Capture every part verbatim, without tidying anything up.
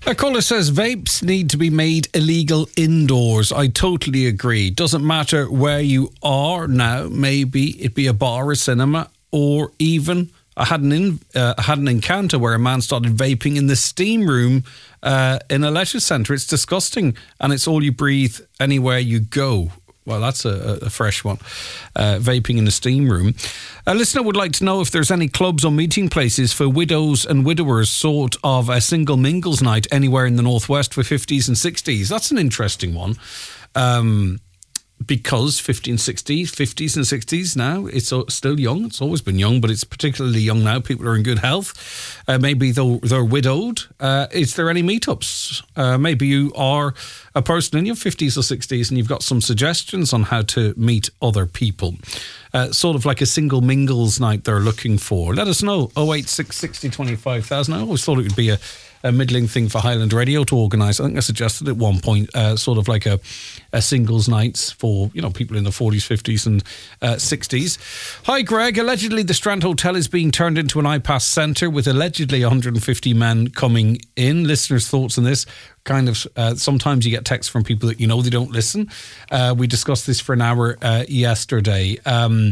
A caller says vapes need to be made illegal indoors. I totally agree. Doesn't matter where you are now. Maybe it be a bar, a cinema, or even I had an in, uh, I had an encounter where a man started vaping in the steam room uh, in a leisure centre. It's disgusting, and it's all you breathe anywhere you go. Well, that's a, a fresh one. Uh, vaping in the steam room. A listener would like to know if there's any clubs or meeting places for widows and widowers, sort of a single mingles night anywhere in the Northwest for fifties and sixties. That's an interesting one. Um, because fifties, sixties, fifties and sixties now, it's still young. It's always been young, but it's particularly young now. People are in good health. Uh, maybe they're, they're widowed. Uh, is there any meetups? Uh, maybe you are a person in your fifties or sixties and you've got some suggestions on how to meet other people. Uh, sort of like a single mingles night they're looking for. Let us know. oh eight six sixty twenty-five thousand. I always thought it would be a a middling thing for Highland Radio to organise. I think I suggested at one point uh, sort of like a, a singles nights for, you know, people in the forties, fifties and uh, sixties. Hi, Greg. Allegedly, the Strand Hotel is being turned into an iPass centre with allegedly one hundred fifty men coming in. Listeners' thoughts on this? Kind of, uh, sometimes you get texts from people that you know they don't listen. Uh, we discussed this for an hour uh, yesterday. Um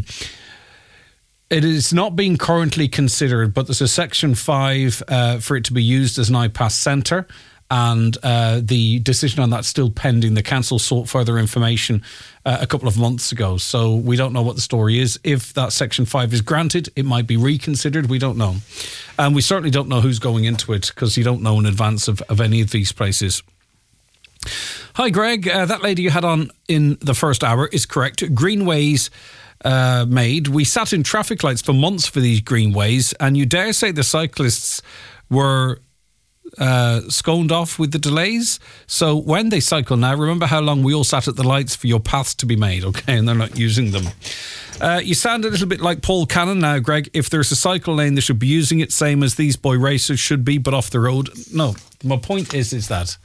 It is not being currently considered, but there's a Section five uh, for it to be used as an iPass centre, and uh, the decision on that's still pending. The council sought further information uh, a couple of months ago, so we don't know what the story is. If that Section five is granted, it might be reconsidered. We don't know. And we certainly don't know who's going into it, because you don't know in advance of, of any of these places. Hi, Greg. Uh, that lady you had on in the first hour is correct. Greenways Uh, made. We sat in traffic lights for months for these greenways, and you dare say the cyclists were uh, sconed off with the delays. So when they cycle now, remember how long we all sat at the lights for your paths to be made, okay, and they're not using them. Uh, you sound a little bit like Paul Cannon now, Greg. If there's a cycle lane, they should be using it, same as these boy racers should be, but off the road. No, my point is, is that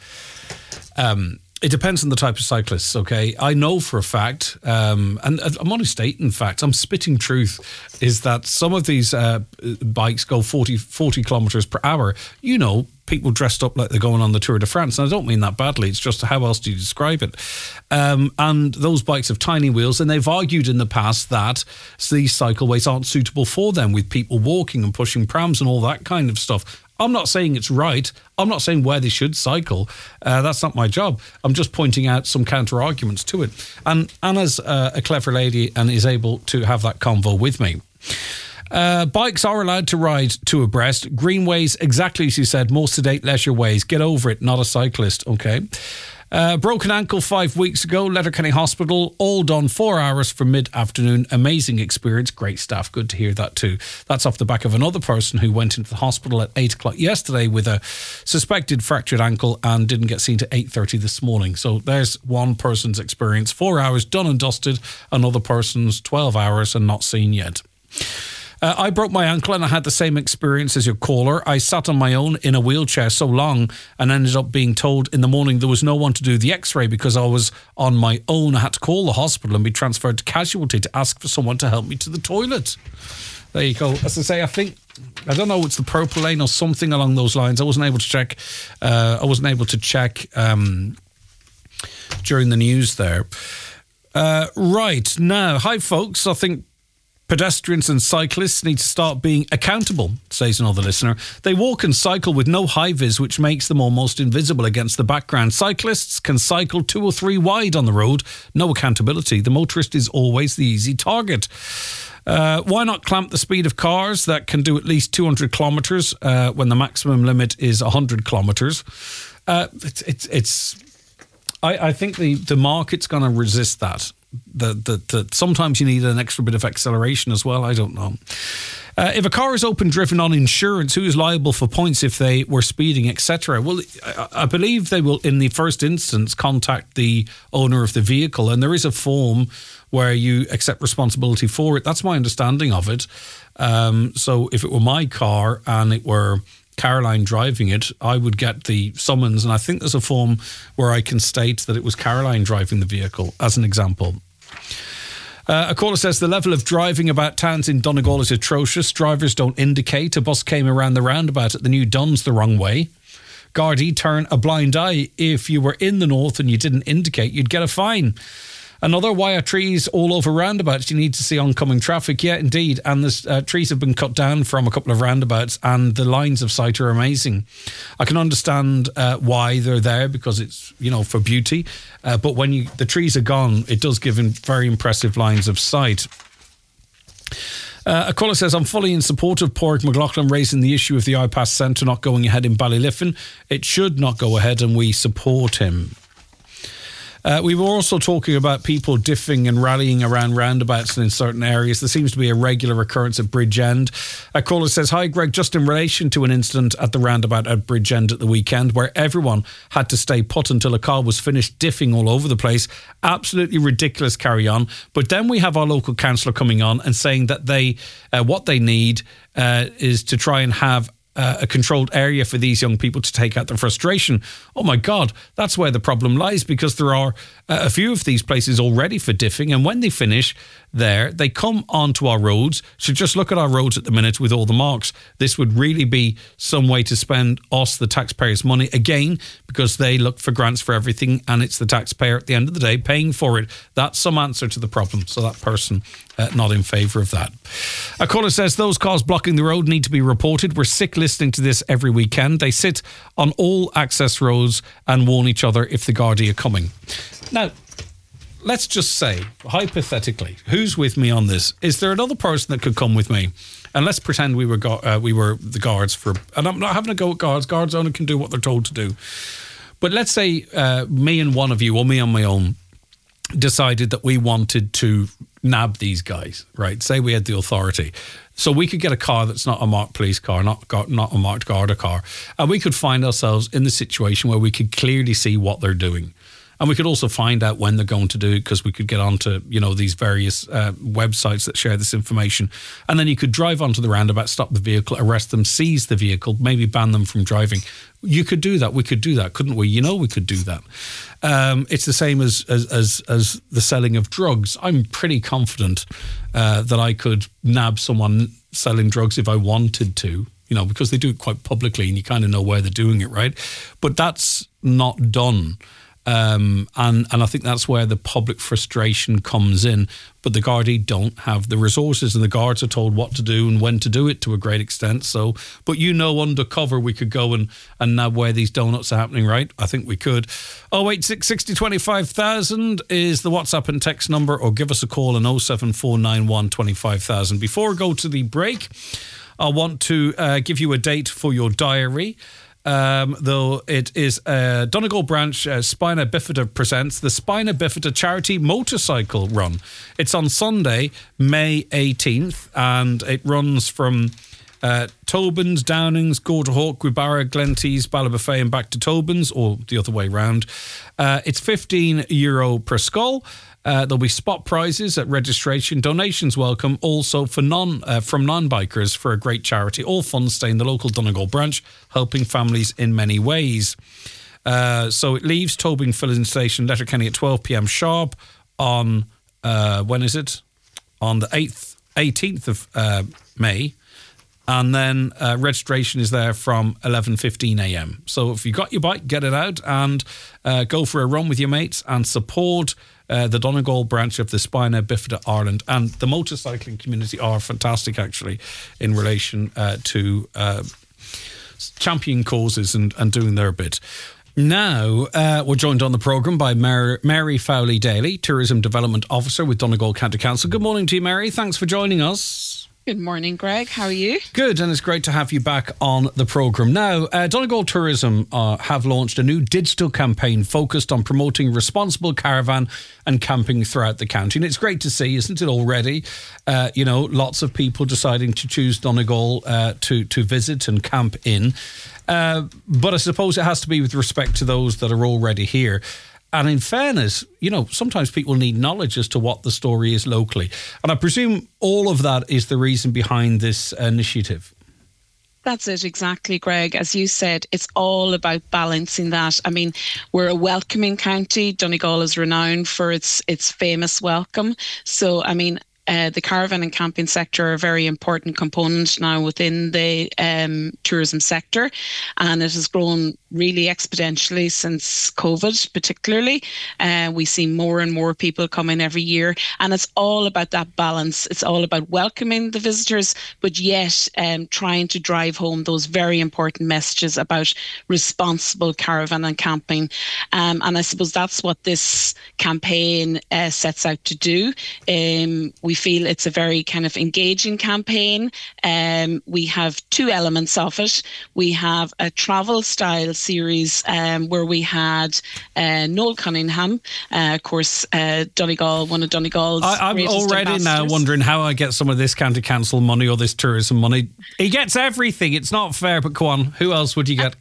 um, it depends on the type of cyclists, okay? I know for a fact, um, and I'm only stating facts, I'm spitting truth, is that some of these uh, bikes go forty, forty kilometres per hour. You know, people dressed up like they're going on the Tour de France, and I don't mean that badly, it's just how else do you describe it? Um, and those bikes have tiny wheels, and they've argued in the past that these cycleways aren't suitable for them, with people walking and pushing prams and all that kind of stuff. I'm not saying it's right. I'm not saying where they should cycle. Uh, that's not my job. I'm just pointing out some counter-arguments to it. And Anna's uh, a clever lady and is able to have that convo with me. Uh, bikes are allowed to ride two abreast. Greenways, exactly as you said, more sedate leisure ways. Get over it, not a cyclist, okay? Uh, broken ankle five weeks ago, Letterkenny Hospital, all done four hours from mid-afternoon. Amazing experience, great staff, good to hear that too. That's off the back of another person who went into the hospital at eight o'clock yesterday with a suspected fractured ankle and didn't get seen to eight thirty this morning. So there's one person's experience, four hours done and dusted, another person's twelve hours and not seen yet. Uh, I broke my ankle and I had the same experience as your caller. I sat on my own in a wheelchair so long and ended up being told in the morning there was no one to do the x-ray because I was on my own. I had to call the hospital and be transferred to casualty to ask for someone to help me to the toilet. There you go. As I say, I think, I don't know, it's the purple lane or something along those lines. I wasn't able to check, uh, I wasn't able to check um, during the news there. Uh, right, now, hi folks, I think pedestrians and cyclists need to start being accountable, says another listener. They walk and cycle with no high-vis, which makes them almost invisible against the background. Cyclists can cycle two or three wide on the road. No accountability. The motorist is always the easy target. Uh, why not clamp the speed of cars that can do at least two hundred kilometres uh, when the maximum limit is one hundred kilometres? Uh, it's, it's, it's, I, I think the, the market's going to resist that. The, the, the, sometimes you need an extra bit of acceleration as well. I don't know. Uh, if a car is open driven on insurance, who is liable for points if they were speeding, et cetera? Well, I, I believe they will, in the first instance, contact the owner of the vehicle, and there is a form where you accept responsibility for it. That's my understanding of it. Um, so if it were my car and it were Caroline driving it, I would get the summons, and I think there's a form where I can state that it was Caroline driving the vehicle, as an example. Uh, a caller says the level of driving about towns in Donegal is atrocious. Drivers don't indicate. A bus came around the roundabout at the new Duns the wrong way. Gardaí turn a blind eye. If you were in the north and you didn't indicate, you'd get a fine. Another, why are trees all over roundabouts? You need to see oncoming traffic. Yeah, indeed. And the uh, trees have been cut down from a couple of roundabouts and the lines of sight are amazing. I can understand uh, why they're there because it's, you know, for beauty. Uh, but when you the trees are gone, it does give very impressive lines of sight. Uh, a caller says, I'm fully in support of Pádraig McLaughlin raising the issue of the iPass Centre not going ahead in Ballyliffin. It should not go ahead and we support him. Uh, we were also talking about people diffing and rallying around roundabouts and in certain areas. There seems to be a regular occurrence at Bridgend. A caller says, hi, Greg, just in relation to an incident at the roundabout at Bridgend at the weekend where everyone had to stay put until a car was finished diffing all over the place. Absolutely ridiculous carry on. But then we have our local councillor coming on and saying that they, uh, what they need uh, is to try and have Uh, a controlled area for these young people to take out their frustration. Oh my God, that's where the problem lies, because there are uh, a few of these places already for diffing, and when they finish there, they come onto our roads. So just look at our roads at the minute with all the marks. This would really be some way to spend us, the taxpayers' money, again, because they look for grants for everything, and it's the taxpayer at the end of the day paying for it. That's some answer to the problem. So that person uh, not in favour of that. A caller says, those cars blocking the road need to be reported. We're sick listening to this every weekend. They sit on all access roads and warn each other if the Gardaí are coming. Now, let's just say, hypothetically, who's with me on this? Is there another person that could come with me? And let's pretend we were go- uh, we were the guards for... And I'm not having a go at guards. Guards only can do what they're told to do. But let's say uh, me and one of you, or me on my own, decided that we wanted to nab these guys, right? Say we had the authority. So we could get a car that's not a marked police car, not not a marked Garda car, and we could find ourselves in the situation where we could clearly see what they're doing. And we could also find out when they're going to do it, because we could get onto, you know, these various uh, websites that share this information. And then you could drive onto the roundabout, stop the vehicle, arrest them, seize the vehicle, maybe ban them from driving. You could do that. We could do that, couldn't we? You know, we could do that. Um, it's the same as, as as as the selling of drugs. I'm pretty confident uh, that I could nab someone selling drugs if I wanted to, you know, because they do it quite publicly and you kind of know where they're doing it, right? But that's not done. Um, and, and I think that's where the public frustration comes in. But the Gardaí don't have the resources, and the guards are told what to do and when to do it to a great extent. So, but you know, undercover we could go and, and nab where these donuts are happening, right? I think we could. oh eight six, sixty, twenty-five thousand is the WhatsApp and text number, or give us a call on oh seven four nine one, twenty-five thousand. Before we go to the break, I want to uh, give you a date for your diary. Um, though it is uh, Donegal branch uh, Spina Bifida presents the Spina Bifida Charity Motorcycle Run. It's on Sunday, May eighteenth, and it runs from uh, Tobins, Downings, Gortahawk, Guibara, Glentees, Ballabafay and back to Tobins, or the other way round. Uh, it's fifteen euro per skull. Uh, there'll be spot prizes at registration. Donations welcome also for non uh, from non-bikers for a great charity. All funds stay in the local Donegal branch, helping families in many ways. Uh, so it leaves Tobin Filling Station, Letterkenny at twelve p.m. sharp on, uh, when is it? On the eighth, eighteenth of uh, May. And then uh, registration is there from eleven fifteen a.m. So if you got your bike, get it out and uh, go for a run with your mates and support uh, the Donegal branch of the Spina Bifida Ireland. And the motorcycling community are fantastic, actually, in relation uh, to uh, champion causes and, and doing their bit. Now, uh, we're joined on the programme by Mary, Mary Fowley-Daly, Tourism Development Officer with Donegal County Council. Good morning to you, Mary. Thanks for joining us. Good morning, Greg. How are you? Good, and it's great to have you back on the programme. Now, uh, Donegal Tourism uh, have launched a new digital campaign focused on promoting responsible caravan and camping throughout the county. And it's great to see, isn't it, already? Uh, you know, lots of people deciding to choose Donegal uh, to, to visit and camp in. Uh, but I suppose it has to be with respect to those that are already here. And in fairness, you know, sometimes people need knowledge as to what the story is locally. And I presume all of that is the reason behind this initiative. That's it, exactly, Greg. As you said, it's all about balancing that. I mean, we're a welcoming county. Donegal is renowned for its its famous welcome. So, I mean, Uh, the caravan and camping sector are a very important component now within the um, tourism sector, and it has grown really exponentially since COVID, particularly. Uh, we see more and more people coming every year, and it's all about that balance. It's all about welcoming the visitors, but yet um, trying to drive home those very important messages about responsible caravan and camping. Um, and I suppose that's what this campaign uh, sets out to do. Um, we feel it's a very kind of engaging campaign. Um, we have two elements of it. We have a travel style series um, where we had uh, Noel Cunningham, uh, of course, uh, Donegal, one of Donegal's I, I'm already now wondering how I get some of this county council money or this tourism money. He gets everything. It's not fair, but go on. Who else would you get?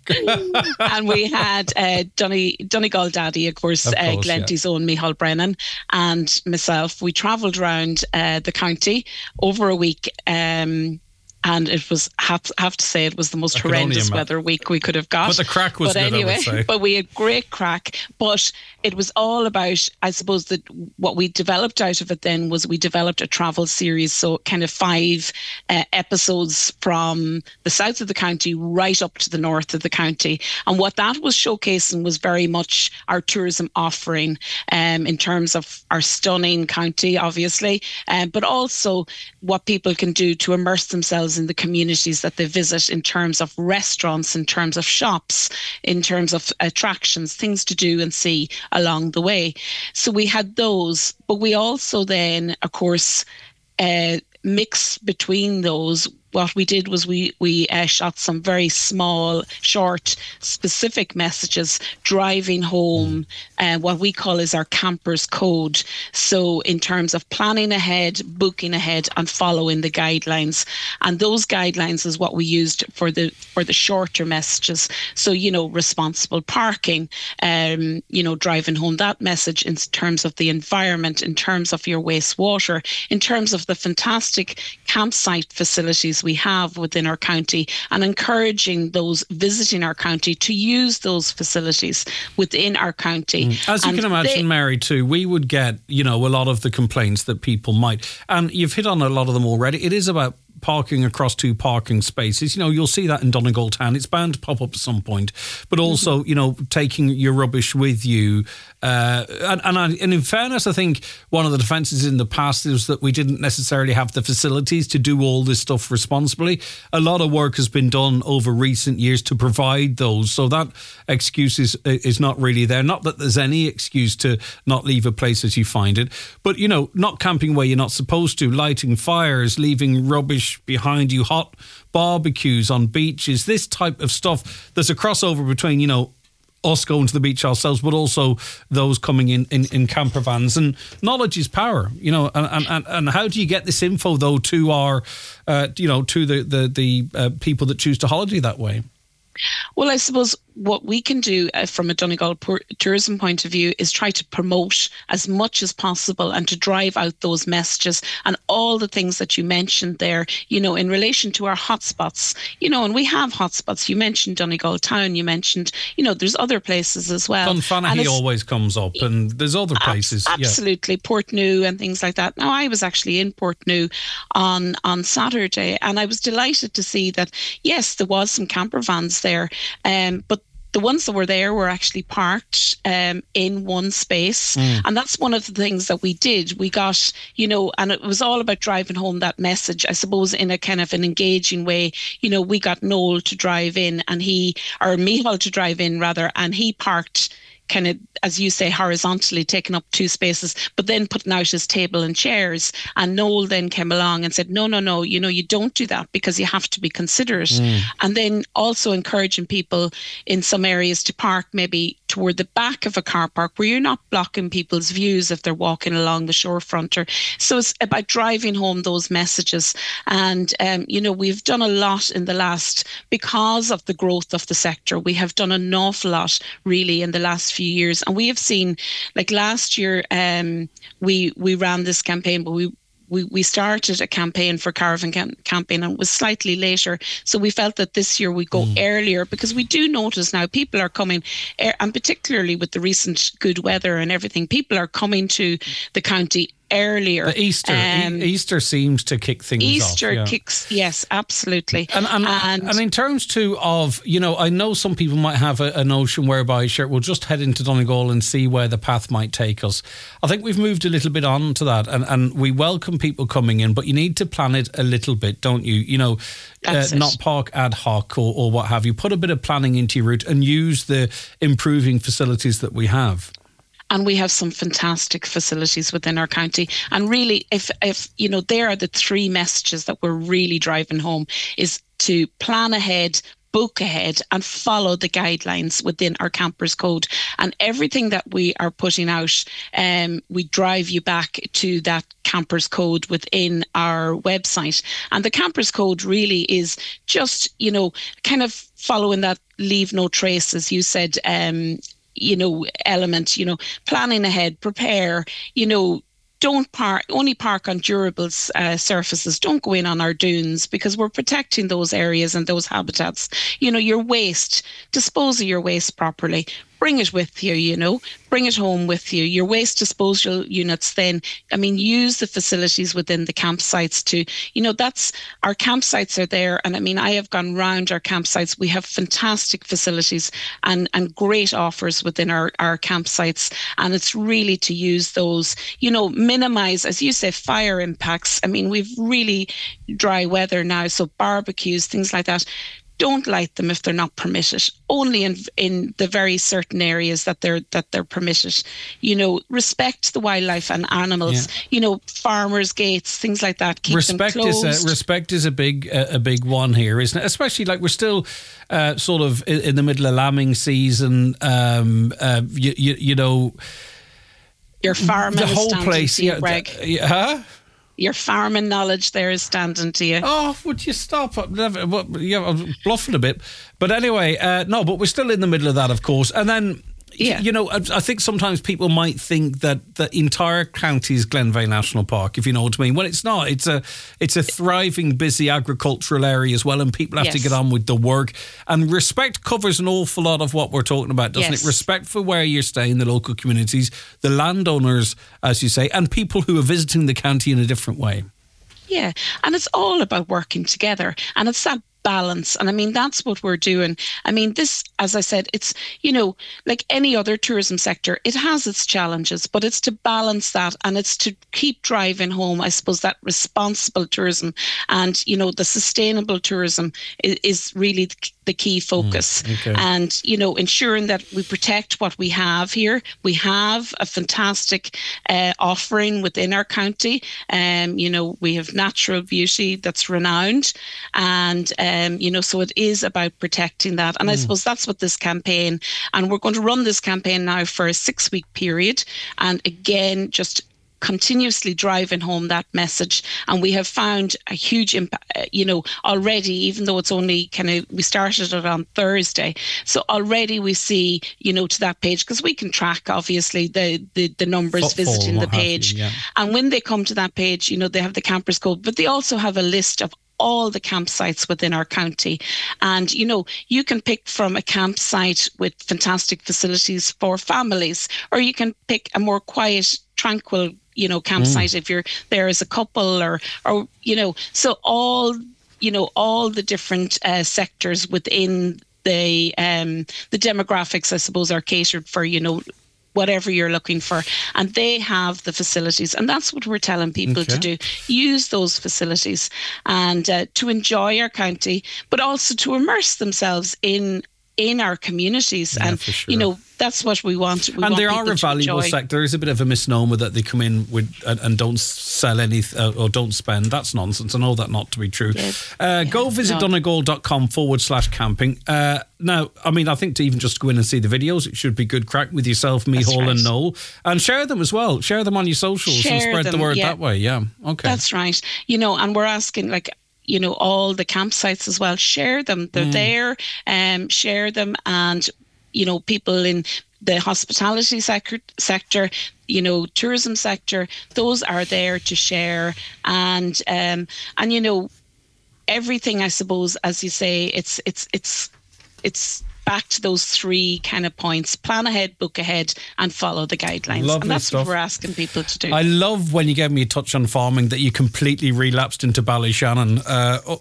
And we had uh, Donny, Donegal Daddy, of course, of course uh, Glenty's yeah. own Micheál Brennan, and myself. We travelled around uh, the county over a week. Um, And it was, have, have to say, it was the most I horrendous weather week we could have got. But the crack was but good, anyway, I would say. But we had great crack. But it was all about, I suppose, that what we developed out of it then was we developed a travel series. So kind of five uh, episodes from the south of the county right up to the north of the county. And what that was showcasing was very much our tourism offering um, in terms of our stunning county, obviously, um, but also what people can do to immerse themselves in the communities that they visit in terms of restaurants, in terms of shops, in terms of attractions, things to do and see along the way. So we had those, but we also then, of course, uh, mix between those. What we did was we we uh, shot some very small, short, specific messages driving home uh, what we call is our camper's code. So in terms of planning ahead, booking ahead, and following the guidelines. And those guidelines is what we used for the for the shorter messages. So, you know, responsible parking, um, you know, driving home that message in terms of the environment, in terms of your wastewater, in terms of the fantastic campsite facilities we have within our county, and encouraging those visiting our county to use those facilities within our county. Mm. As you and can imagine, they, Mary, too, we would get, you know, a lot of the complaints that people might, and you've hit on a lot of them already. It is about parking across two parking spaces. You know, you'll see that in Donegal town. It's bound to pop up at some point. But also, mm-hmm. you know, taking your rubbish with you. Uh, and and, I, and in fairness, I think one of the defences in the past is that we didn't necessarily have the facilities to do all this stuff responsibly. A lot of work has been done over recent years to provide those. So that excuse is, is not really there. Not that there's any excuse to not leave a place as you find it. But, you know, not camping where you're not supposed to, lighting fires, leaving rubbish behind you, hot barbecues on beaches, this type of stuff. There's a crossover between, you know, us going to the beach ourselves, but also those coming in, in, in camper vans. And knowledge is power, you know, and, and, and how do you get this info, though, to our, uh, you know, to the, the, the uh, people that choose to holiday that way? Well, I suppose what we can do uh, from a Donegal por- tourism point of view is try to promote as much as possible and to drive out those messages and all the things that you mentioned there, you know, in relation to our hotspots, you know, and we have hotspots. You mentioned Donegal town, you mentioned, you know, there's other places as well. Dunfanaghy always comes up, and there's other places. Ab- absolutely, yeah. Portneuf and things like that. Now, I was actually in Portneuf on, on Saturday, and I was delighted to see that, yes, there was some camper vans there, um, but the ones that were there were actually parked um, in one space. Mm. And that's one of the things that we did. We got, you know, and it was all about driving home that message, I suppose, in a kind of an engaging way. You know, we got Noel to drive in and he, or Micheál to drive in rather, and he parked kind of, as you say, horizontally, taking up two spaces, but then putting out his table and chairs. And Noel then came along and said, no, no, no, you know, you don't do that because you have to be considerate. Mm. And then also encouraging people in some areas to park maybe toward the back of a car park where you're not blocking people's views if they're walking along the shorefront. Or, so it's about driving home those messages. And, um, you know, we've done a lot in the last, because of the growth of the sector, we have done an awful lot really in the last few years. And we have seen, like last year, um, we we ran this campaign, but we We, we started a campaign for caravan cam- camping and it was slightly later. So we felt that this year we go mm. earlier because we do notice now people are coming, er, and particularly with the recent good weather and everything, people are coming to the county earlier. The Easter, Um, e- Easter seems to kick things Easter off. Yeah. kicks, yes, absolutely. And and, and and in terms too of, you know, I know some people might have a, a notion whereby, sure, we'll just head into Donegal and see where the path might take us. I think we've moved a little bit on to that, and, and we welcome people coming in, but you need to plan it a little bit, don't you? You know, uh, not park ad hoc or, or what have you. Put a bit of planning into your route and use the improving facilities that we have. And we have some fantastic facilities within our county. And really, if, if you know, there are the three messages that we're really driving home, is to plan ahead, book ahead, and follow the guidelines within our Campers Code. And everything that we are putting out, um, we drive you back to that Campers Code within our website. And the Campers Code really is just, you know, kind of following that leave no trace, as you said, um, you know, element, you know, planning ahead, prepare, you know, don't park, only park on durable uh, surfaces. Don't go in on our dunes, because we're protecting those areas and those habitats. You know, your waste, dispose of your waste properly. Bring it with you, you know, bring it home with you. Your waste disposal units then, I mean, use the facilities within the campsites to, you know, that's, our campsites are there. And I mean, I have gone round our campsites. We have fantastic facilities and, and great offers within our, our campsites. And it's really to use those, you know, minimize, as you say, fire impacts. I mean, we've really dry weather now, so barbecues, things like that. Don't light them if they're not permitted. Only in in the very certain areas that they're that they're permitted. You know, respect the wildlife and animals. Yeah. You know, farmers' gates, things like that. Keep respect them closed. is a, respect is a big a, a big one here, isn't it? Especially like we're still uh, sort of in, in the middle of lambing season. Um, uh, you, you you know, your farming the whole is place. To you, Yeah, Greg. the, huh? Your farming knowledge there is standing to you. Oh, would you stop? Never, well, yeah, I'm bluffing a bit. But anyway, uh, no, but we're still in the middle of that, of course. And then, yeah. you know, I, I think sometimes people might think that the entire county is Glenveigh National Park, if you know what I mean. Well, it's not. It's a it's a thriving, busy agricultural area as well, and people have yes. to get on with the work. And respect covers an awful lot of what we're talking about, doesn't yes. it? Respect for where you're staying, the local communities, the landowners, as you say, and people who are visiting the county in a different way. Yeah, and it's all about working together. And it's that balance. And I mean, that's what we're doing. I mean, this, as I said, it's, you know, like any other tourism sector, it has its challenges, but it's to balance that, and it's to keep driving home, I suppose, that responsible tourism and, you know, the sustainable tourism is, is really the key focus. Mm, okay. And, you know, ensuring that we protect what we have here. We have a fantastic uh, offering within our county. Um, you know, we have natural beauty that's renowned, and uh, Um, you know, so it is about protecting that. And mm. I suppose that's what this campaign, and we're going to run this campaign now for a six week period. And again, just continuously driving home that message. And we have found a huge impact, you know, already, even though it's only kind of, we started it on Thursday. So already we see, you know, to that page, because we can track obviously the, the, the numbers Footfall, visiting the page. You, yeah. And when they come to that page, you know, they have the Campers Code, but they also have a list of all the campsites within our county. And, you know, you can pick from a campsite with fantastic facilities for families, or you can pick a more quiet, tranquil, you know, campsite mm. if you're there as a couple, or, or, you know, so all, you know, all the different uh, sectors within the, um, the demographics, I suppose, are catered for, you know, whatever you're looking for, and they have the facilities, and that's what we're telling people okay. to do. Use those facilities and uh, to enjoy our county, but also to immerse themselves in in our communities. Yeah, and sure. you know, that's what we want. We and want they are a valuable sector. There is a bit of a misnomer that they come in with and, and don't sell any uh, or don't spend. That's nonsense. I know that not to be true. Yeah. Uh, yeah. Go visit no. donegal.com forward slash camping. Uh, now, I mean, I think to even just go in and see the videos, it should be good crack with yourself, Micheál right. and Noel, and share them as well. Share them on your socials share and spread them, the word yeah. that way. Yeah, okay. That's right. You know, and we're asking, like, you know, all the campsites as well, share them. They're mm. there, um, share them. And, you know, people in the hospitality sector, sector, you know, tourism sector, those are there to share. And, um, and, you know, everything, I suppose, as you say, it's, it's, it's, it's back to those three kind of points: plan ahead, book ahead, and follow the guidelines. Lovely and that's stuff. what we're asking people to do. I love when you gave me a touch on farming that you completely relapsed into Ballyshannon. Uh,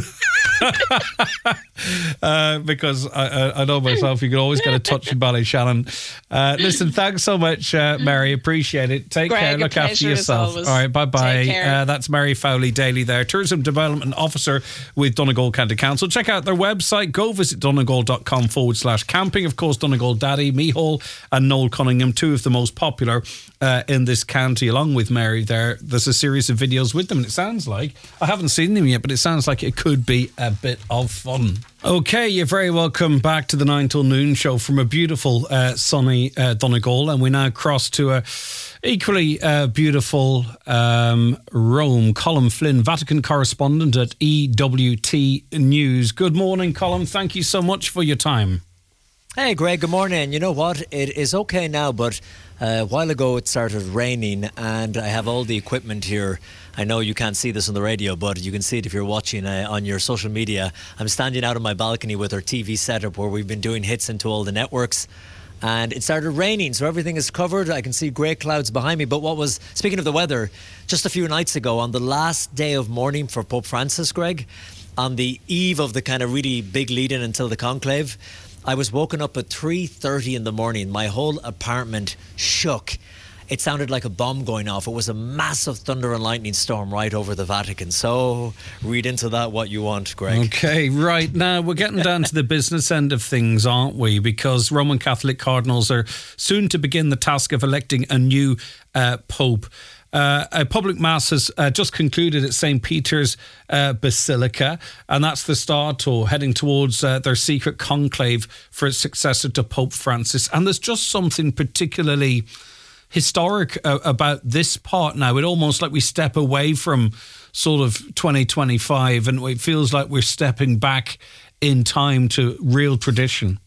uh, because I, I know myself, you can always get a touch in Ballyshannon. Uh, listen, thanks so much, uh, Mary. Appreciate it. Take Greg, care. Look after yourself. All right, bye-bye. Uh, that's Mary Fowley Daly there, Tourism Development Officer with Donegal County Council. Check out their website. Go visit donegal.com forward slash camping. Of course, Donegal Daddy, Mihal and Noel Cunningham, two of the most popular uh, in this county, along with Mary there. There's a series of videos with them, and it sounds like, I haven't seen them yet, but it sounds like it could be a bit of fun. Okay, you're very welcome back to the nine till noon show from a beautiful uh, sunny uh, Donegal, and we now cross to a equally uh, beautiful um, Rome. Colin Flynn, Vatican correspondent at E W T News. Good morning, Colin. Thank you so much for your time. Hey, Greg, good morning. You know what? It is okay now, but uh, a while ago it started raining, and I have all the equipment here. I know you can't see this on the radio, but you can see it if you're watching uh, on your social media. I'm standing out on my balcony with our T V setup where we've been doing hits into all the networks. And it started raining, so everything is covered. I can see grey clouds behind me. But what was, speaking of the weather, just a few nights ago, on the last day of mourning for Pope Francis, Greg, on the eve of the kind of really big lead-in until the conclave, I was woken up at three thirty in the morning. My whole apartment shook. It sounded like a bomb going off. It was a massive thunder and lightning storm right over the Vatican. So read into that what you want, Greg. Okay, right. Now we're getting down to the business end of things, aren't we? Because Roman Catholic cardinals are soon to begin the task of electing a new uh, pope. Uh, a public mass has uh, just concluded at Saint Peter's uh, Basilica, and that's the start, or heading towards uh, their secret conclave for its successor to Pope Francis. And there's just something particularly historic uh, about this part now. It almost like we step away from sort of twenty twenty-five, and it feels like we're stepping back in time to real tradition.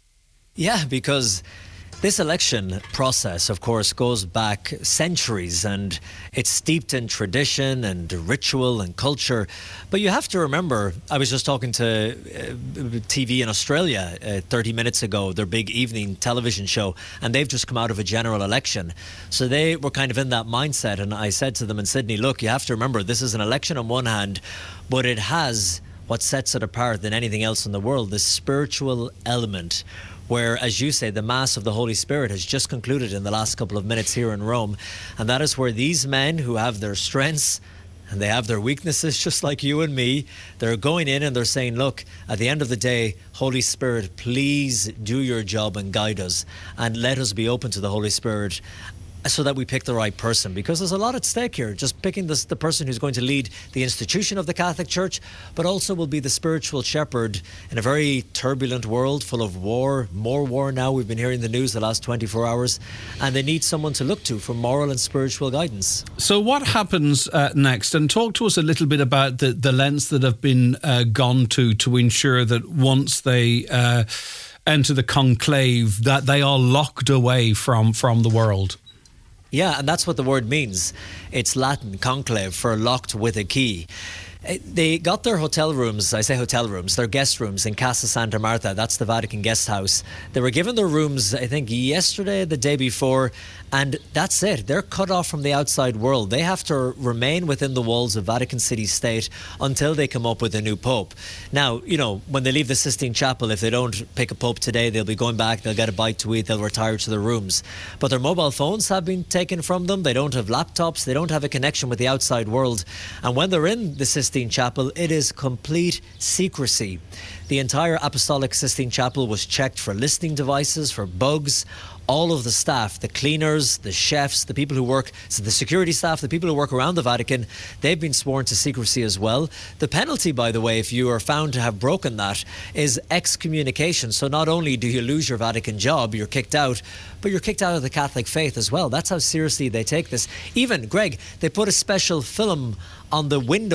Yeah, because this election process, of course, goes back centuries, and it's steeped in tradition and ritual and culture. But you have to remember, I was just talking to uh, T V in Australia uh, thirty minutes ago, their big evening television show, and they've just come out of a general election. So they were kind of in that mindset. And I said to them in Sydney, look, you have to remember, this is an election on one hand, but it has what sets it apart than anything else in the world, this spiritual element, where, as you say, the Mass of the Holy Spirit has just concluded in the last couple of minutes here in Rome. And that is where these men who have their strengths and they have their weaknesses, just like you and me, they're going in and they're saying, look, at the end of the day, Holy Spirit, please do your job and guide us, and let us be open to the Holy Spirit so that we pick the right person, because there's a lot at stake here. Just picking this, the person who's going to lead the institution of the Catholic Church, but also will be the spiritual shepherd in a very turbulent world full of war, more war now. We've been hearing the news the last twenty-four hours, and they need someone to look to for moral and spiritual guidance. So what happens uh, next? And talk to us a little bit about the, the lengths that have been uh, gone to to ensure that once they uh, enter the conclave, that they are locked away from, from the world. Yeah, and that's what the word means. It's Latin, conclave, for locked with a key. They got their hotel rooms, I say hotel rooms, their guest rooms in Casa Santa Marta. That's the Vatican guest house. They were given their rooms, I think, yesterday, the day before, and that's it. They're cut off from the outside world. They have to remain within the walls of Vatican City State until they come up with a new pope. Now, you know, when they leave the Sistine Chapel, if they don't pick a pope today, they'll be going back, they'll get a bite to eat, they'll retire to their rooms. But their mobile phones have been taken from them. They don't have laptops. They don't have a connection with the outside world. And when they're in the Sistine Chapel, it is complete secrecy. The entire Apostolic Sistine Chapel was checked for listening devices, for bugs. All of the staff, the cleaners, the chefs, the people who work, so the security staff, the people who work around the Vatican, they've been sworn to secrecy as well. The penalty, by the way, if you are found to have broken that, is excommunication. So not only do you lose your Vatican job, you're kicked out, but you're kicked out of the Catholic faith as well. That's how seriously they take this. Even, Greg, they put a special film on the windows of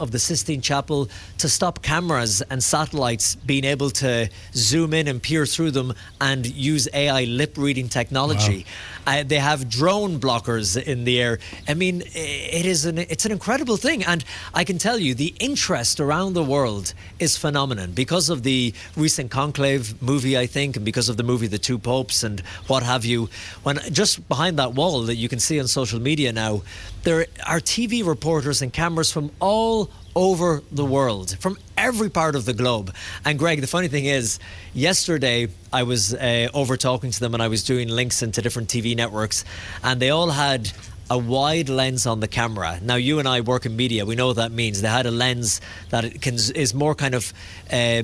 of the Sistine Chapel to stop cameras and satellites being able to zoom in and peer through them and use A I lip reading technology. Wow. Uh, they have drone blockers in the air. I mean, it is an it's an incredible thing, and I can tell you the interest around the world is phenomenal because of the recent Conclave movie, I think, and because of the movie The Two Popes and what have you. When just behind that wall that you can see on social media now, there are T V reporters and cameras from all over the world, from every part of the globe. And Greg, the funny thing is, yesterday I was uh, over talking to them and I was doing links into different T V networks, and they all had a wide lens on the camera. Now, you and I work in media. We know what that means. They had a lens that it can, is more kind of uh,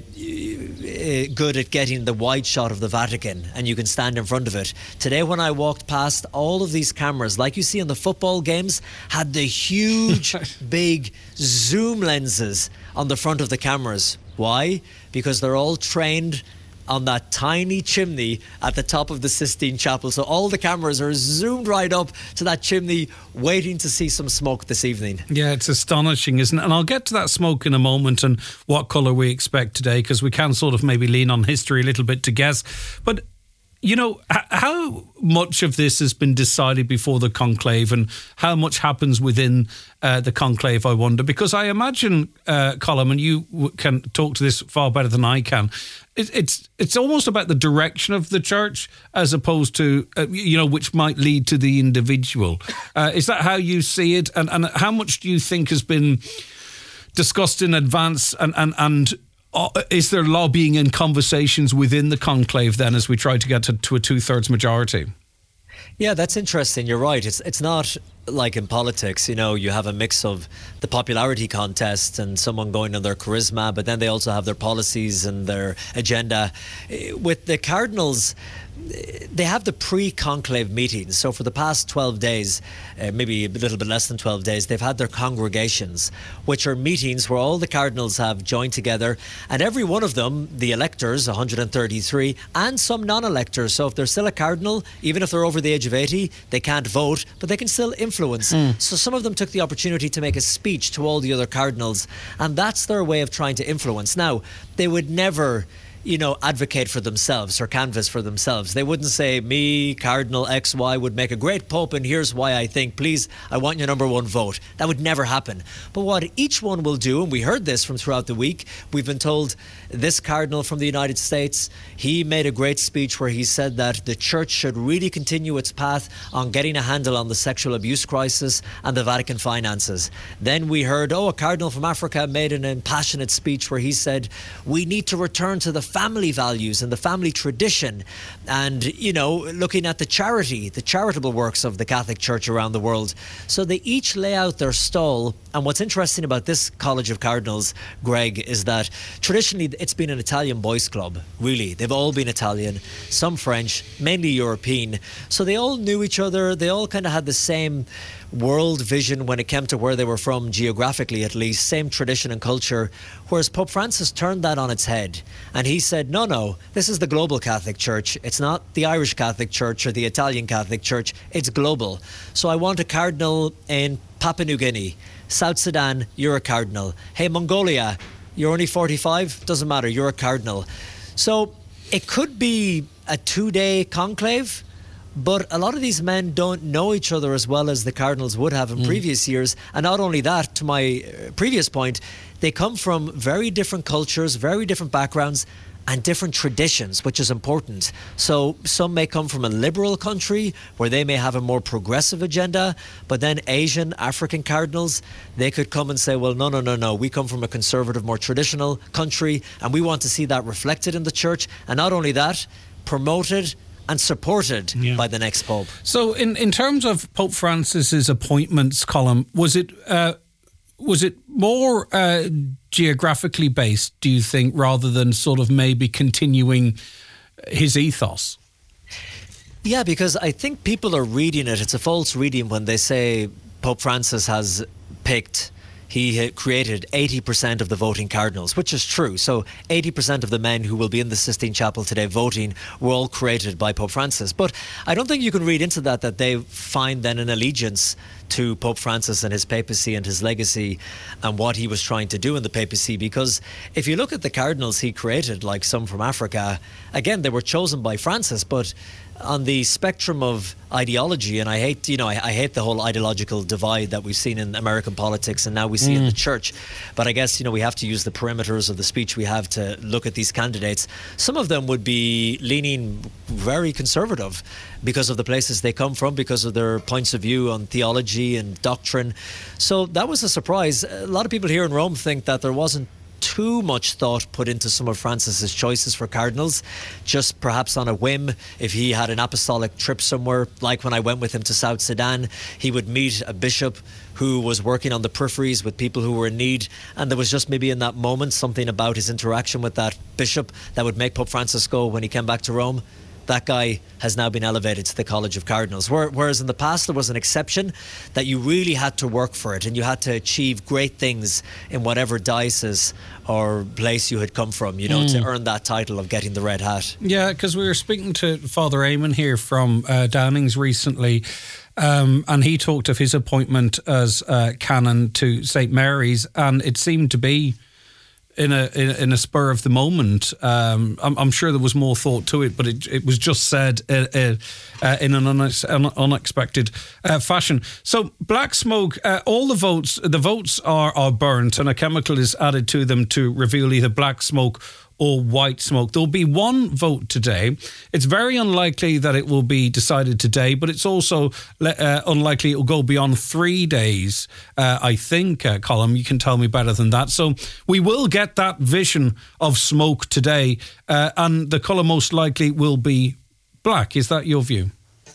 good at getting the wide shot of the Vatican, and you can stand in front of it. Today, when I walked past, all of these cameras, like you see in the football games, had the huge, big zoom lenses on the front of the cameras. Why? Because they're all trained on that tiny chimney at the top of the Sistine Chapel. So all the cameras are zoomed right up to that chimney, waiting to see some smoke this evening. Yeah, it's astonishing, isn't it? And I'll get to that smoke in a moment and what colour we expect today, because we can sort of maybe lean on history a little bit to guess. But you know, how much of this has been decided before the conclave, and how much happens within uh, the conclave, I wonder? Because I imagine, uh, Colm, and you can talk to this far better than I can, it, it's it's almost about the direction of the church as opposed to, uh, you know, which might lead to the individual. Uh, is that how you see it? And, and how much do you think has been discussed in advance, and and, and Uh, is there lobbying and conversations within the conclave then as we try to get to, to a two-thirds majority? Yeah, that's interesting. You're right. It's it's not like in politics, you know, you have a mix of the popularity contest and someone going on their charisma, but then they also have their policies and their agenda. With the Cardinals, they have the pre-conclave meetings. So for the past twelve days, uh, maybe a little bit less than twelve days, they've had their congregations, which are meetings where all the cardinals have joined together, and every one of them, the electors, one hundred thirty-three, and some non-electors. So if they're still a cardinal, even if they're over the age of eighty, they can't vote, but they can still influence. Mm. So some of them took the opportunity to make a speech to all the other cardinals, and that's their way of trying to influence. Now, they would never, you know, advocate for themselves or canvass for themselves. They wouldn't say, me, Cardinal X Y, would make a great pope, and here's why I think, please, I want your number one vote. That would never happen. But what each one will do, and we heard this from throughout the week, we've been told this cardinal from the United States, he made a great speech where he said that the church should really continue its path on getting a handle on the sexual abuse crisis and the Vatican finances. Then we heard, oh, a cardinal from Africa made an impassionate speech where he said, we need to return to the family values and the family tradition, and, you know, looking at the charity, the charitable works of the Catholic Church around the world. So they each lay out their stall. And what's interesting about this College of Cardinals, Greg, is that traditionally it's been an Italian boys' club, really. They've all been Italian, some French, mainly European. So they all knew each other. They all kind of had the same world vision when it came to where they were from, geographically at least, same tradition and culture. Whereas Pope Francis turned that on its head, and he said, no, no, this is the global Catholic Church. It's not the Irish Catholic Church or the Italian Catholic Church. It's global. So I want a cardinal in Papua New Guinea. South Sudan, you're a cardinal. Hey, Mongolia, you're only forty-five? Doesn't matter, you're a cardinal. So it could be a two-day conclave, but a lot of these men don't know each other as well as the cardinals would have in mm. previous years. And not only that, to my previous point, they come from very different cultures, very different backgrounds, and different traditions, which is important. So some may come from a liberal country where they may have a more progressive agenda, but then Asian, African cardinals, they could come and say, well, no, no, no, no, we come from a conservative, more traditional country, and we want to see that reflected in the church. And not only that, promoted and supported yeah. by the next Pope. So in, in terms of Pope Francis's appointments, Colm, was it uh, was it more uh, geographically based, do you think, rather than sort of maybe continuing his ethos? Yeah, because I think people are reading it. It's a false reading when they say Pope Francis has picked, he created eighty percent of the voting cardinals, which is true. So eighty percent of the men who will be in the Sistine Chapel today voting were all created by Pope Francis. But I don't think you can read into that that they find then an allegiance to Pope Francis and his papacy and his legacy and what he was trying to do in the papacy. Because if you look at the cardinals he created, like some from Africa, again, they were chosen by Francis, but on the spectrum of ideology, and I hate, you know, I, I hate the whole ideological divide that we've seen in American politics and now we see mm. in the church. But I guess, you know, we have to use the perimeters of the speech we have to look at these candidates. Some of them would be leaning very conservative because of the places they come from, because of their points of view on theology and doctrine. So that was a surprise. A lot of people here in Rome think that there wasn't too much thought put into some of Francis's choices for cardinals, just perhaps on a whim. If he had an apostolic trip somewhere, like when I went with him to South Sudan, he would meet a bishop who was working on the peripheries with people who were in need, and there was just maybe in that moment something about his interaction with that bishop that would make Pope Francis go when he came back to Rome. That guy has now been elevated to the College of Cardinals. Whereas in the past there was an exception that you really had to work for it and you had to achieve great things in whatever diocese or place you had come from, you know, mm. to earn that title of getting the red hat. Yeah, because we were speaking to Father Eamon here from uh, Downings recently, um, and he talked of his appointment as uh, canon to Saint Mary's, and it seemed to be in a in, in a spur of the moment. Um, I'm, I'm sure there was more thought to it, but it it was just said uh, uh, uh, in an unex- un- unexpected uh, fashion. So black smoke, uh, all the votes, the votes are are burnt, and a chemical is added to them to reveal either black smoke or white smoke. There'll be one vote today. It's very unlikely that it will be decided today, but it's also uh, unlikely it will go beyond three days, uh, I think, uh, Colm. You can tell me better than that. So we will get that vision of smoke today, uh, and the colour most likely will be black. Is that your view?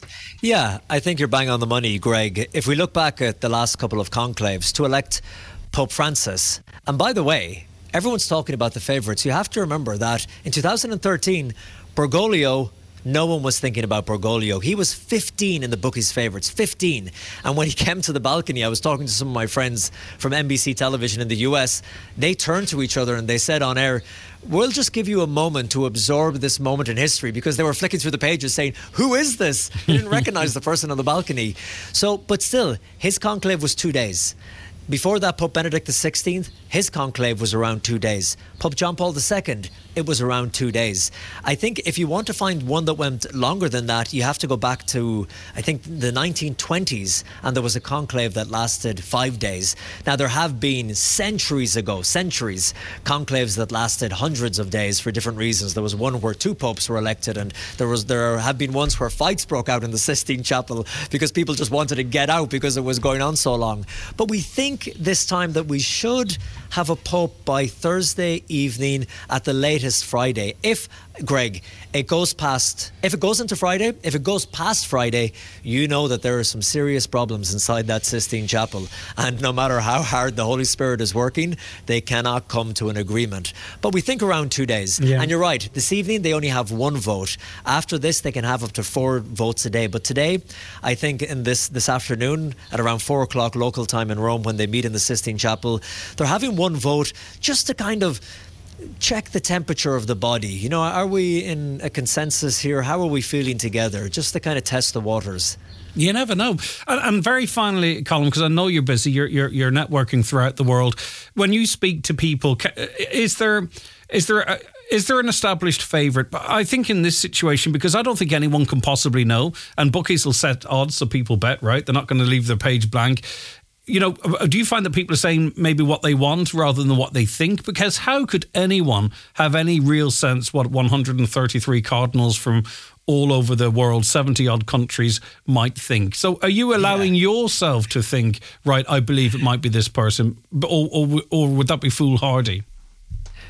Yeah, I think you're bang on the money, Greg. If we look back at the last couple of conclaves to elect Pope Francis, and by the way, everyone's talking about the favourites. You have to remember that in two thousand thirteen, Bergoglio, no one was thinking about Bergoglio. He was fifteen in the bookies' favourites, fifteen. And when he came to the balcony, I was talking to some of my friends from N B C television in the U S. They turned to each other and they said on air, we'll just give you a moment to absorb this moment in history, because they were flicking through the pages saying, who is this? They didn't recognise the person on the balcony. So, but still, his conclave was two days. Before that, Pope Benedict the sixteenth, his conclave was around two days. Pope John Paul the Second, it was around two days. I think if you want to find one that went longer than that, you have to go back to, I think, the nineteen twenties, and there was a conclave that lasted five days. Now, there have been centuries ago, centuries, conclaves that lasted hundreds of days for different reasons. There was one where two popes were elected, and there was there have been ones where fights broke out in the Sistine Chapel because people just wanted to get out because it was going on so long. But we think this time that we should have a pope by Thursday evening, at the latest Friday. If, Greg, it goes past, if it goes into Friday, if it goes past Friday, you know that there are some serious problems inside that Sistine Chapel. And no matter how hard the Holy Spirit is working, they cannot come to an agreement. But we think around two days. Yeah. And you're right, this evening they only have one vote. After this, they can have up to four votes a day. But today, I think in this, this afternoon, at around four o'clock local time in Rome, when they meet in the Sistine Chapel, they're having one vote just to kind of check the temperature of the body. You know, are we in a consensus here? How are we feeling together? Just to kind of test the waters. You never know. And, and very finally, Colm, because I know you're busy, you're, you're you're networking throughout the world. When you speak to people, is there is there a, is there an established favourite? But I think in this situation, because I don't think anyone can possibly know, and bookies will set odds so people bet, right? They're not going to leave their page blank. You know, do you find that people are saying maybe what they want rather than what they think? Because how could anyone have any real sense what one hundred thirty-three cardinals from all over the world, seventy odd countries, might think? So are you allowing yeah. yourself to think, right, I believe it might be this person, or, or, or would that be foolhardy?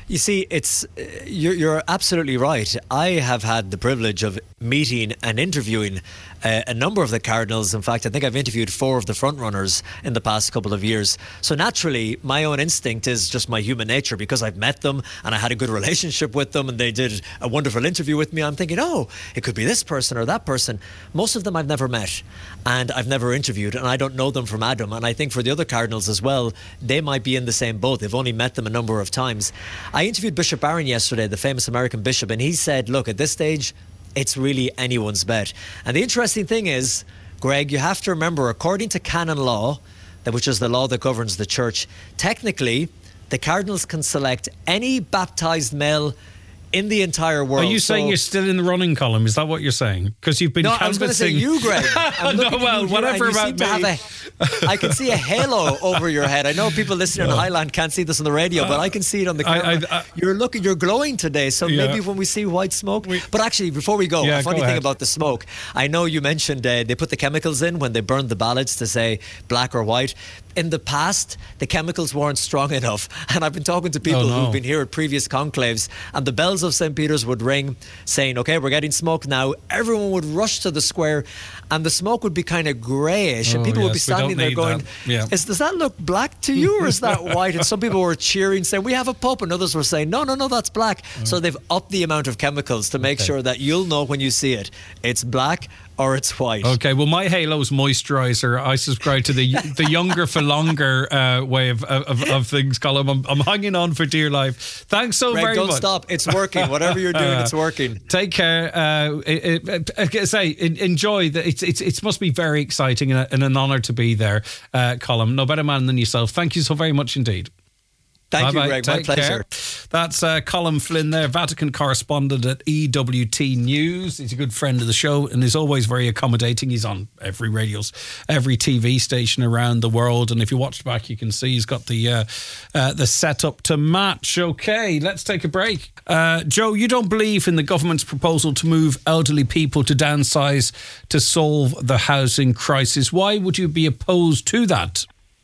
You see, it's you're, you're absolutely right. I have had the privilege of meeting and interviewing uh, a number of the Cardinals. In fact, I think I've interviewed four of the frontrunners in the past couple of years. So naturally, my own instinct is just my human nature, because I've met them and I had a good relationship with them and they did a wonderful interview with me. I'm thinking, oh, it could be this person or that person. Most of them I've never met and I've never interviewed, and I don't know them from Adam. And I think for the other Cardinals as well, they might be in the same boat. They've only met them a number of times. I interviewed Bishop Barron yesterday, the famous American bishop, and he said, look, at this stage, it's really anyone's bet. And the interesting thing is, Greg, you have to remember, according to canon law, that which is the law that governs the church, technically, the Cardinals can select any baptized male in the entire world. Are you so, saying you're still in the running column? Is that what you're saying? Because you've been no, canvassing. I was going to say you, Greg. I'm no, looking well, at you whatever here, about you seem me. to have a, I can see a halo over your head. I know people listening no. in Highland can't see this on the radio, but I can see it on the camera. I, I, I, you're looking, you're glowing today, so yeah. maybe when we see white smoke. We, but actually, before we go, yeah, a funny go thing ahead. about the smoke. I know you mentioned uh, they put the chemicals in when they burned the ballots to say black or white. In the past, the chemicals weren't strong enough. And I've been talking to people oh, no. who've been here at previous conclaves, and the bells of Saint Peter's would ring saying, okay, we're getting smoke now. Everyone would rush to the square and the smoke would be kind of greyish. Oh, and people yes, would be standing there going, yeah. is, does that look black to you or is that white? And some people were cheering, saying, we have a Pope. And others were saying, no, no, no, that's black. Oh. So they've upped the amount of chemicals to make okay. sure that you'll know when you see it. It's black or it's white. Okay, well, my Halo's moisturiser. I subscribe to the the younger for longer uh, way of, of, of things, Colm. I'm, I'm hanging on for dear life. Thanks so Greg, very don't much. Don't stop. It's working. Whatever you're doing, it's working. Take care. Uh, it, it, it, say, enjoy. The, it's, it's, it must be very exciting and, a, and an honour to be there, uh, Colm. No better man than yourself. Thank you so very much indeed. Thank Bye-bye. you, Greg. Take My pleasure. Care. That's uh, Colm Flynn there, Vatican correspondent at E W T News. He's a good friend of the show and is always very accommodating. He's on every radio, every T V station around the world. And if you watch back, you can see he's got the uh, uh, the setup to match. Okay, let's take a break. Uh, Joe, you don't believe in the government's proposal to move elderly people to downsize to solve the housing crisis. Why would you be opposed to that?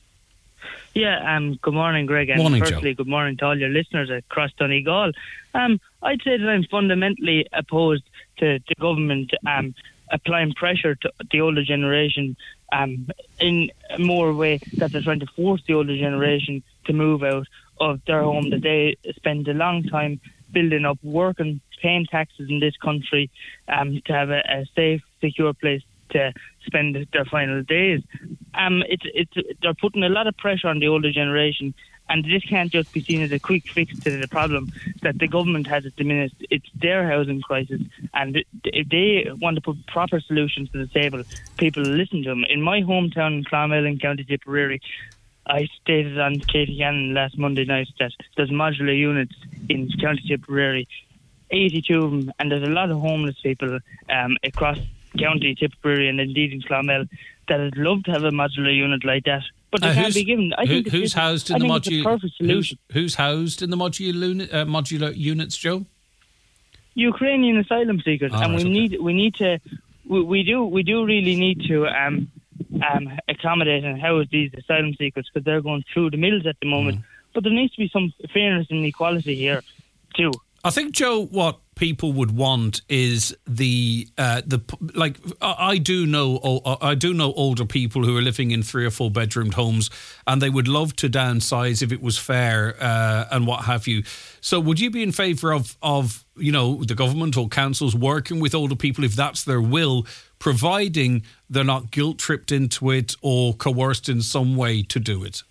Yeah, um, good morning, Greg. And morning, firstly, Joe. Good morning to all your listeners across Donegal. Um, I'd say that I'm fundamentally opposed to the government um, applying pressure to the older generation um, in a more way that they're trying to force the older generation to move out of their home that they spend a long time building up, working, paying taxes in this country um, to have a, a safe, secure place to spend their final days. Um, it's it's they're putting a lot of pressure on the older generation, and this can't just be seen as a quick fix to the problem that the government has at the minute. It's their housing crisis, and if they want to put proper solutions to the table, people listen to them. In my hometown in Clonmel in County Tipperary, I stated on Katie Gannon last Monday night that there's modular units in County Tipperary, eighty-two of them, and there's a lot of homeless people um, across County Tipperary and indeed in Clonmel that would love to have a modular unit like that, but they uh, can't be given. I who, think who's it's, housed in I the modular? It's a perfect solution. Who's, who's housed in the modular uh, modular units, Joe? Ukrainian asylum seekers, oh, and right, we okay. need we need to we, we do we do really need to um um accommodate and house these asylum seekers because they're going through the mills at the moment. Mm. But there needs to be some fairness and equality here too. I think, Joe, what people would want is the uh, the like. I do know I do know older people who are living in three or four bedroomed homes, and they would love to downsize if it was fair uh, and what have you. So, would you be in favour of of you know the government or councils working with older people if that's their will, providing they're not guilt tripped into it or coerced in some way to do it?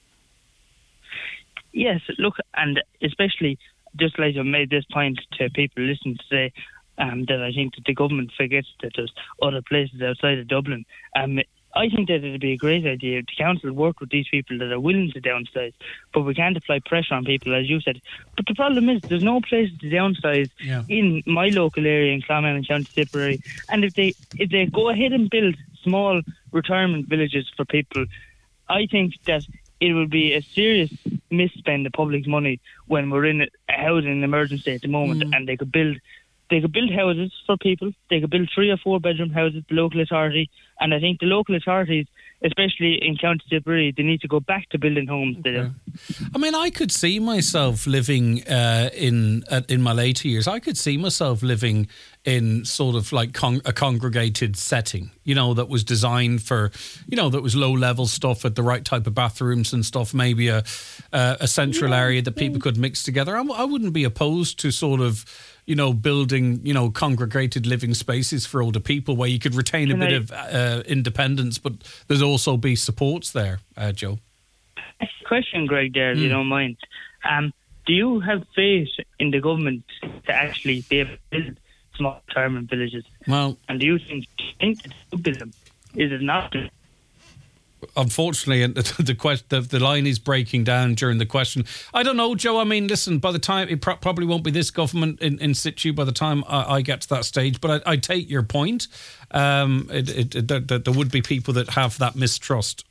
Yes, look, and especially. Just like I made this point to people listening today, um, that I think that the government forgets that there's other places outside of Dublin. Um, I think that it would be a great idea if the council work with these people that are willing to downsize, but we can't apply pressure on people, as you said. But the problem is there's no place to downsize yeah. in my local area in Clonmel and County Tipperary. And if they if they go ahead and build small retirement villages for people, I think that it would be a serious misspend of public money when we're in a housing emergency at the moment, mm. and they could build they could build houses for people. They could build three or four bedroom houses, the local authority, and I think the local authorities especially in County Tipperary, they need to go back to building homes. Okay. They do. I mean, I could see myself living uh, in uh, in my later years. I could see myself living in sort of like con- a congregated setting, you know, that was designed for, you know, that was low level stuff with the right type of bathrooms and stuff. Maybe a uh, a central yeah, area that people yeah. could mix together. I, I wouldn't be opposed to sort of, you know, building, you know, congregated living spaces for older people where you could retain a Can bit I, of uh, independence, but there's also be supports there, uh, Joe. Next question, Greg, there, if mm. you don't mind. Um, do you have faith in the government to actually be able to build small retirement villages? Well, and do you think, think to build them? Is it not? Unfortunately, the, the, question, the the line is breaking down during the question. I don't know, Joe. I mean, listen, by the time, it pro- probably won't be this government in, in situ by the time I, I get to that stage, but I, I take your point. Um, it, it, it, there, there would be people that have that mistrust.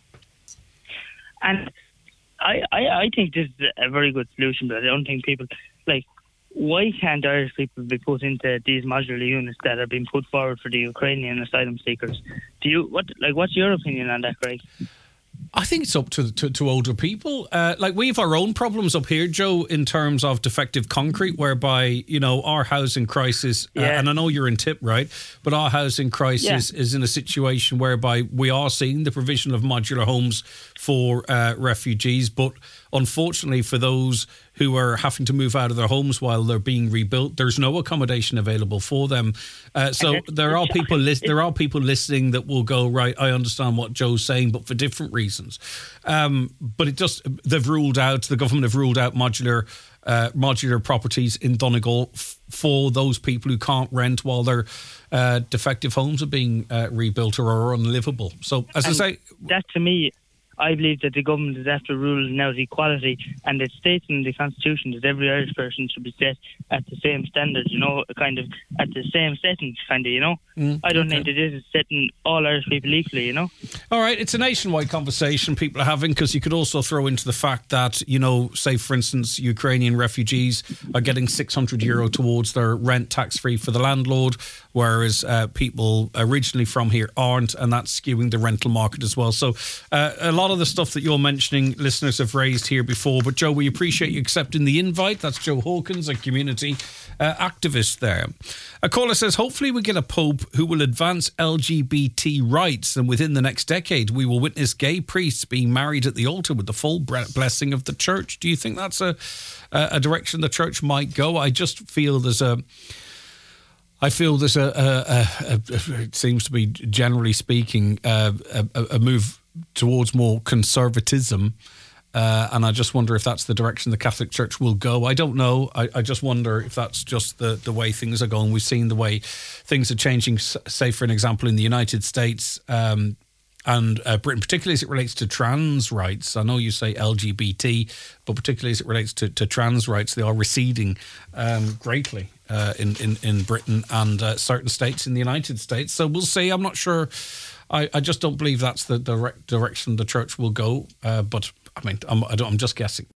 And I, I, I think this is a very good solution, but I don't think people, like, why can't Irish people be put into these modular units that are being put forward for the Ukrainian asylum seekers? Do you what like? What's your opinion on that, Craig? I think it's up to to, to older people. Uh, like we have our own problems up here, Joe, in terms of defective concrete, whereby you know our housing crisis. Yeah. Uh, and I know you're in Tip, right? But our housing crisis yeah. is in a situation whereby we are seeing the provision of modular homes for uh, refugees, but unfortunately for those who are having to move out of their homes while they're being rebuilt, there's no accommodation available for them. Uh, so there are people lis- there are people listening that will go, right, I understand what Joe's saying, but for different reasons. Um, but it just, they've ruled out, the government have ruled out modular uh, modular properties in Donegal f- for those people who can't rent while their uh, defective homes are being uh, rebuilt or are unlivable. So as and I say... That to me... I believe that the government is after ruling out equality, and it states in the Constitution that every Irish person should be set at the same standards, you know, kind of at the same settings, kind of, you know. Mm, I don't okay. think that this is setting all Irish people equally, you know. All right, it's a nationwide conversation people are having, because you could also throw into the fact that, you know, say, for instance, Ukrainian refugees are getting six hundred euro towards their rent tax-free for the landlord, whereas uh, people originally from here aren't, and that's skewing the rental market as well. So uh, a lot of the stuff that you're mentioning, listeners have raised here before. But Joe, we appreciate you accepting the invite. That's Joe Hawkins, a community uh, activist there. A caller says, hopefully we get a pope who will advance L G B T rights, and within the next decade we will witness gay priests being married at the altar with the full blessing of the church. Do you think that's a, a direction the church might go? I just feel there's a I feel there's a, a, a, a it seems to be, generally speaking, uh, a, a move towards more conservatism. Uh, and I just wonder if that's the direction the Catholic Church will go. I don't know. I, I just wonder if that's just the, the way things are going. We've seen the way things are changing, say, for an example, in the United States um, and uh, Britain, particularly as it relates to trans rights. I know you say L G B T, but particularly as it relates to, to trans rights, they are receding um, greatly. Uh, in, in, in Britain and uh, certain states in the United States. So we'll see. I'm not sure. I, I just don't believe that's the direct direction the church will go. Uh, but, I mean, I'm, I don't, I'm just guessing.